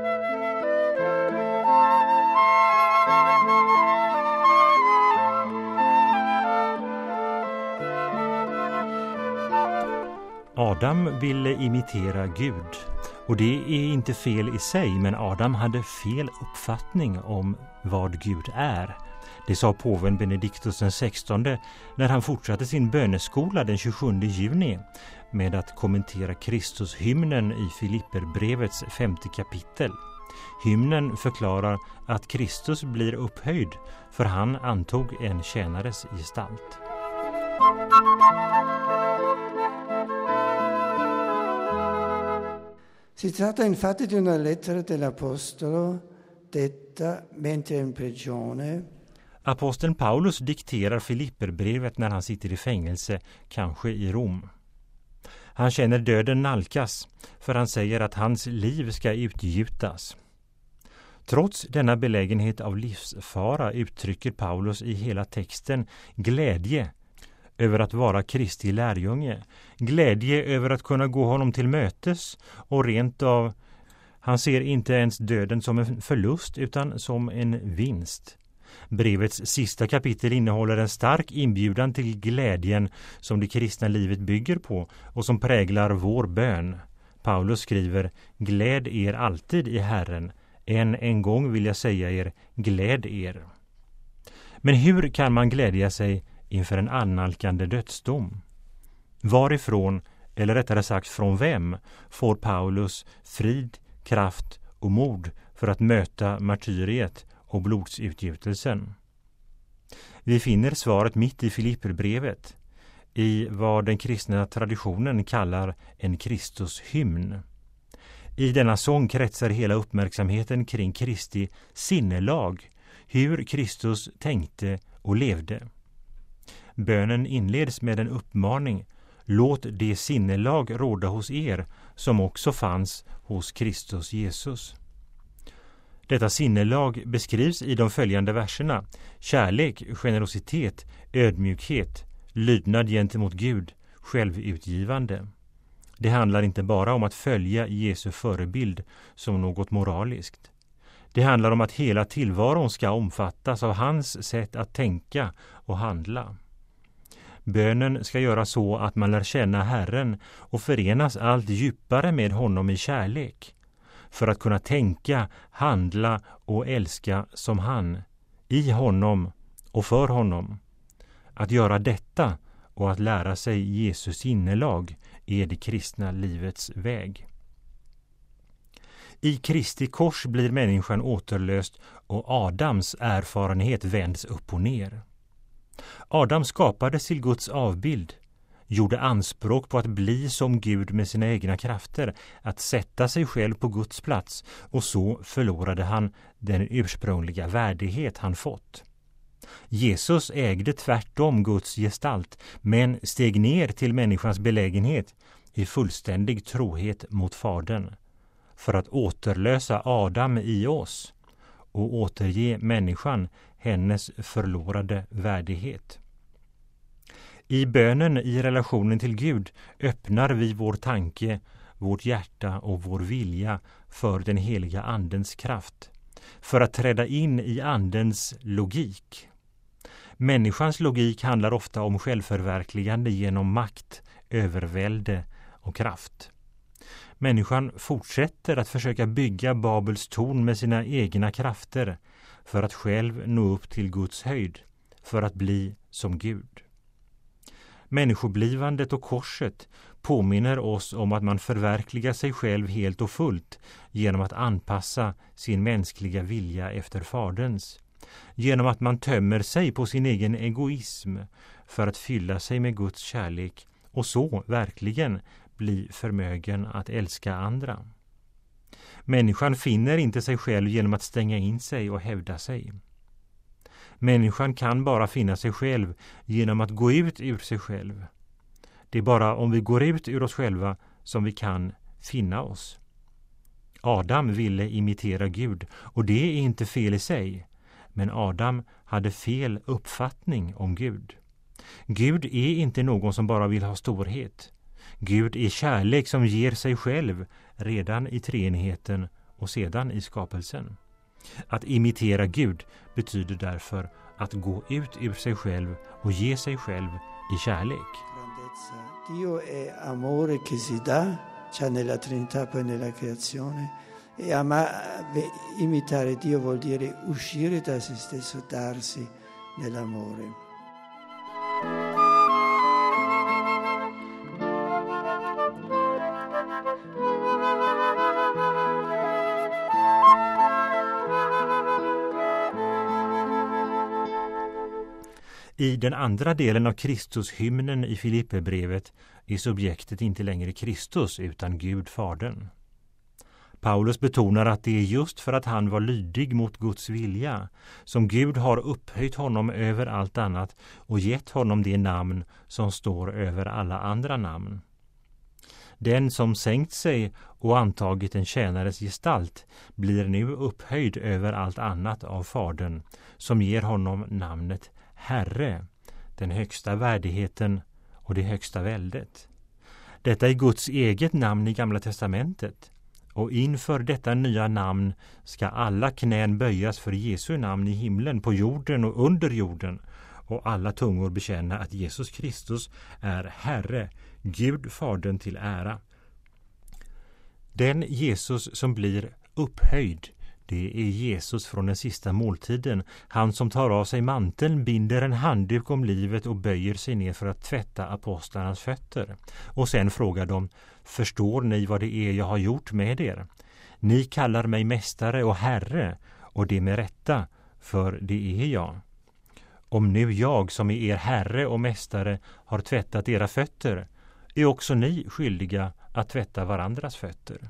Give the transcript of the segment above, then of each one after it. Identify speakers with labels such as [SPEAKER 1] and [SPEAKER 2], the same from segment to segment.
[SPEAKER 1] Adam ville imitera Gud, och det är inte fel i sig, men Adam hade fel uppfattning om vad Gud är. Det sa påven Benediktus XVI när han fortsatte sin böneskola den 27 juni med att kommentera Kristushymnen i Filipperbrevets 5:e kapitel. Hymnen förklarar att Kristus blir upphöjd, för han antog en tjänares gestalt.
[SPEAKER 2] Si tratta infatti di una lettera dell'Apostolo detta mentre in prigione.
[SPEAKER 1] Aposteln Paulus dikterar Filipperbrevet när han sitter i fängelse, kanske i Rom. Han känner döden nalkas, för han säger att hans liv ska utgjutas. Trots denna belägenhet av livsfara uttrycker Paulus i hela texten glädje över att vara Kristi lärjunge, glädje över att kunna gå honom till mötes, och rent av, han ser inte ens döden som en förlust utan som en vinst. Brevets sista kapitel innehåller en stark inbjudan till glädjen som det kristna livet bygger på och som präglar vår bön. Paulus skriver: "Gläd er alltid i Herren. En gång vill jag säga er, gläd er." Men hur kan man glädja sig inför en annalkande dödsdom? Varifrån, eller rättare sagt från vem, får Paulus frid, kraft och mod för att möta martyriet och blodsutgjutelsen? Vi finner svaret mitt i Filipperbrevet, i vad den kristna traditionen kallar en Kristushymn. I denna sång kretsar hela uppmärksamheten kring Kristi sinnelag, hur Kristus tänkte och levde. Bönen inleds med en uppmaning: "Låt det sinnelag råda hos er som också fanns hos Kristus Jesus." Detta sinnelag beskrivs i de följande verserna: kärlek, generositet, ödmjukhet, lydnad gentemot Gud, självutgivande. Det handlar inte bara om att följa Jesu förebild som något moraliskt. Det handlar om att hela tillvaron ska omfattas av hans sätt att tänka och handla. Bönen ska göra så att man lär känna Herren och förenas allt djupare med honom i kärlek, för att kunna tänka, handla och älska som han, i honom och för honom. Att göra detta och att lära sig Jesus sinnelag är det kristna livets väg. I Kristi kors blir människan återlöst och Adams erfarenhet vänds upp och ner. Adam skapades till Guds avbild, gjorde anspråk på att bli som Gud med sina egna krafter, att sätta sig själv på Guds plats, och så förlorade han den ursprungliga värdighet han fått. Jesus ägde tvärtom Guds gestalt, men steg ner till människans belägenhet i fullständig trohet mot Fadern, för att återlösa Adam i oss och återge människan hennes förlorade värdighet. I bönen i relationen till Gud öppnar vi vår tanke, vårt hjärta och vår vilja för den heliga andens kraft, för att träda in i andens logik. Människans logik handlar ofta om självförverkligande genom makt, övervälde och kraft. Människan fortsätter att försöka bygga Babels torn med sina egna krafter för att själv nå upp till Guds höjd, för att bli som Gud. Människoblivandet och korset påminner oss om att man förverkligar sig själv helt och fullt genom att anpassa sin mänskliga vilja efter Faderns, genom att man tömmer sig på sin egen egoism för att fylla sig med Guds kärlek och så verkligen bli förmögen att älska andra. Människan finner inte sig själv genom att stänga in sig och hävda sig. Människan kan bara finna sig själv genom att gå ut ur sig själv. Det är bara om vi går ut ur oss själva som vi kan finna oss. Adam ville imitera Gud, och det är inte fel i sig. Men Adam hade fel uppfattning om Gud. Gud är inte någon som bara vill ha storhet. Gud är kärlek som ger sig själv redan i treenigheten och sedan i skapelsen. Att imitera Gud betyder därför att gå ut ur sig själv och ge sig själv i kärlek.
[SPEAKER 2] Dio è amore che si dà, c'è nella Trinità poi nella creazione. E imitare Dio vuol dire uscire da se stesso, darsi nell'amore.
[SPEAKER 1] I den andra delen av Kristushymnen i Filipperbrevet är subjektet inte längre Kristus utan Gud Fadern. Paulus betonar att det är just för att han var lydig mot Guds vilja som Gud har upphöjt honom över allt annat och gett honom det namn som står över alla andra namn. Den som sänkt sig och antagit en tjänares gestalt blir nu upphöjd över allt annat av Fadern, som ger honom namnet Herre, den högsta värdigheten och det högsta väldet. Detta är Guds eget namn i Gamla testamentet, och inför detta nya namn ska alla knän böjas för Jesu namn i himlen, på jorden och under jorden, och alla tungor bekänna att Jesus Kristus är Herre, Gud Fadern till ära. Den Jesus som blir upphöjd, det är Jesus från den sista måltiden, han som tar av sig manteln, binder en handduk om livet och böjer sig ner för att tvätta apostlarnas fötter. Och sen frågar de: förstår ni vad det är jag har gjort med er? Ni kallar mig mästare och herre, och det med rätta, för det är jag. Om nu jag som är er herre och mästare har tvättat era fötter, är också ni skyldiga att tvätta varandras fötter.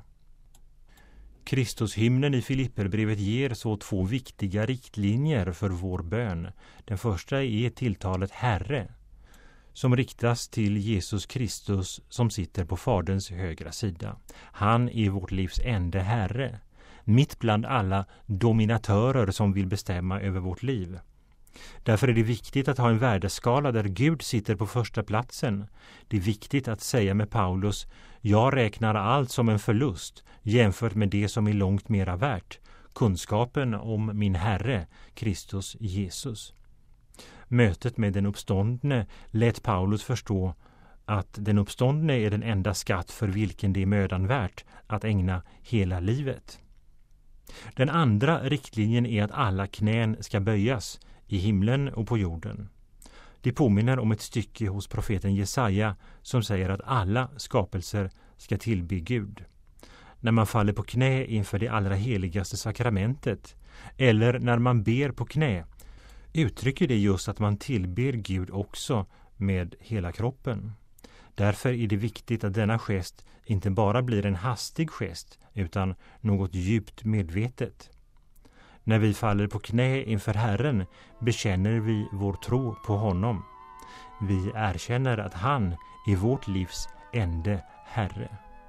[SPEAKER 1] Kristushymnen i Filipperbrevet ger så två viktiga riktlinjer för vår bön. Den första är tilltalet Herre, som riktas till Jesus Kristus som sitter på Faderns högra sida. Han är vårt livs enda Herre, mitt bland alla dominatörer som vill bestämma över vårt liv. Därför är det viktigt att ha en värdeskala där Gud sitter på första platsen. Det är viktigt att säga med Paulus: jag räknar allt som en förlust jämfört med det som är långt mera värt, kunskapen om min Herre, Kristus Jesus. Mötet med den uppståndne lät Paulus förstå att den uppståndne är den enda skatt för vilken det är mödan värt att ägna hela livet. Den andra riktlinjen är att alla knän ska böjas i himlen och på jorden. Det påminner om ett stycke hos profeten Jesaja som säger att alla skapelser ska tillbe Gud. När man faller på knä inför det allra heligaste sakramentet, eller när man ber på knä, uttrycker det just att man tillber Gud också med hela kroppen. Därför är det viktigt att denna gest inte bara blir en hastig gest utan något djupt medvetet. När vi faller på knä inför Herren bekänner vi vår tro på honom. Vi erkänner att han är vårt livs ende Herre.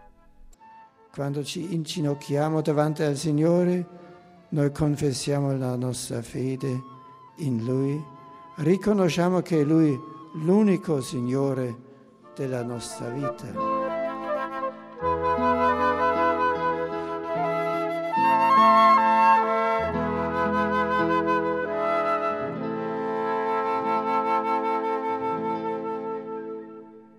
[SPEAKER 2] Quando ci inginocchiamo davanti al Signore, noi confessiamo la nostra fede in Lui, riconosciamo che Lui è l'unico Signore della nostra vita.